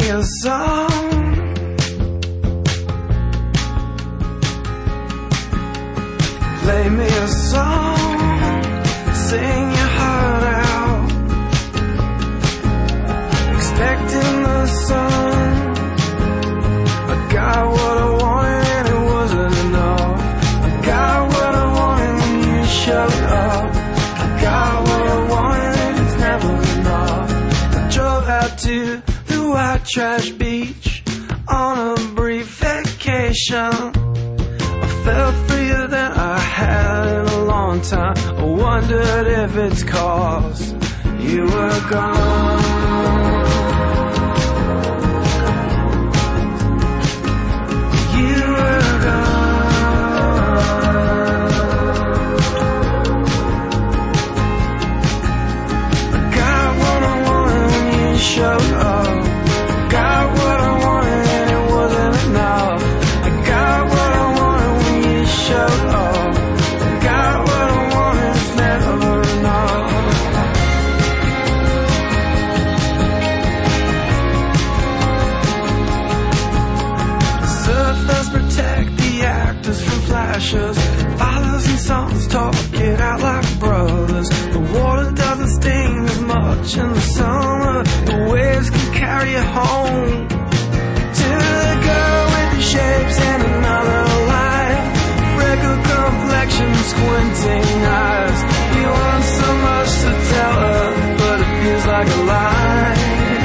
a song. Play me a song, sing your heart out, expecting the sun. I got what I wanted and it wasn't enough. I got what I wanted when you showed up. I got what I wanted and it's never enough. I drove out to the white trash beach on a brief vacation. I felt freer than I had in a long time. I wondered if it's 'cause you were gone. You were gone. I got what I wanted when you showed up. Got what I wanted and it wasn't enough. I got what I wanted when you showed up. Got what I wanted, it's never enough. Surfers protect the actors from flashes. Fathers and sons talk it out like brothers. The water doesn't sting as much in the summer. The waves can carry you home to the girl with the shapes in another life. Freckled complexion, squinting eyes. You want so much to tell her, but it feels like a lie.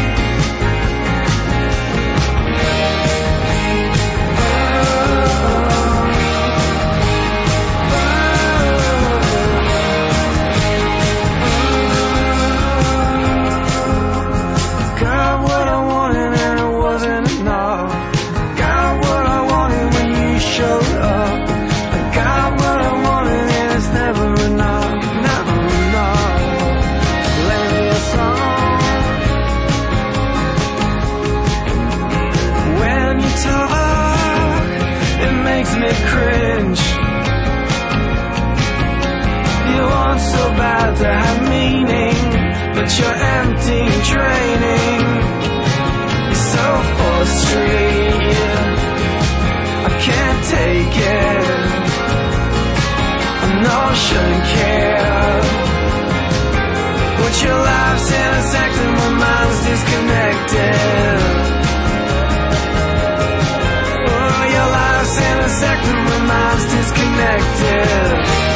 Got what I wanted and it wasn't enough. Got what I wanted when you showed up. I got what I wanted and it's never enough, never enough. Play me a song. When you talk, it makes me cringe. You want so bad to have meaning, but you're empty and draining. You're so frustrated, I can't take it. I know I shouldn't care, but your life's intersecting, my mind's disconnected. Oh, your life's intersecting, my mind's disconnected.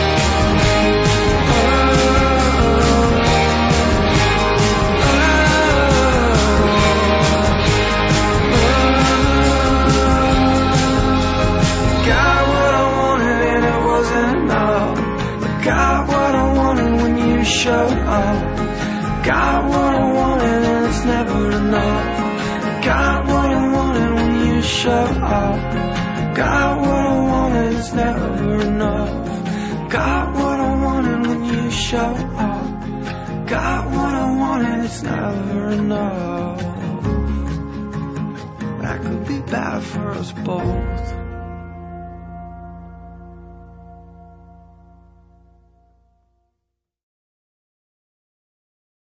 Got what I wanted when you showed up. Got what I wanted and it's never enough. Got what I wanted when you showed up. Got what I wanted, it's never enough. Got what I wanted when you showed up. Got what I wanted, it's never enough. That could be bad for us both.